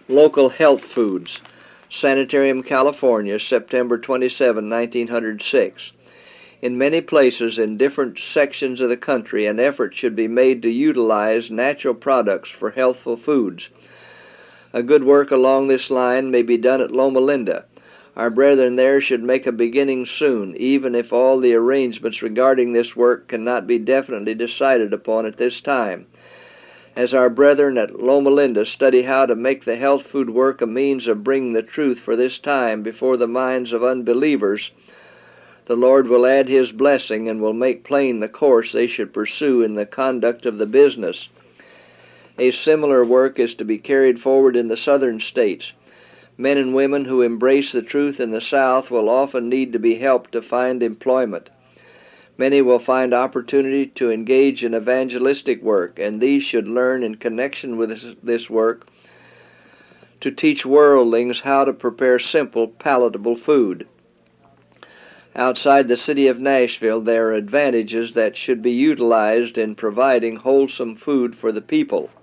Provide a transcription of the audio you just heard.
Local Health Foods, Sanitarium, California, September 27, 1906. In many places in different sections of the country, an effort should be made to utilize natural products for healthful foods. A good work along this line may be done at Loma Linda. Our brethren there should make a beginning soon, even if all the arrangements regarding this work cannot be definitely decided upon at this time. As our brethren at Loma Linda study how to make the health food work a means of bringing the truth for this time before the minds of unbelievers, the Lord will add His blessing and will make plain the course they should pursue in the conduct of the business. A similar work is to be carried forward in the southern states. Men and women who embrace the truth in the South will often need to be helped to find employment. Many will find opportunity to engage in evangelistic work, and these should learn in connection with this work to teach worldlings how to prepare simple, palatable food. Outside the city of Nashville, there are advantages that should be utilized in providing wholesome food for the people.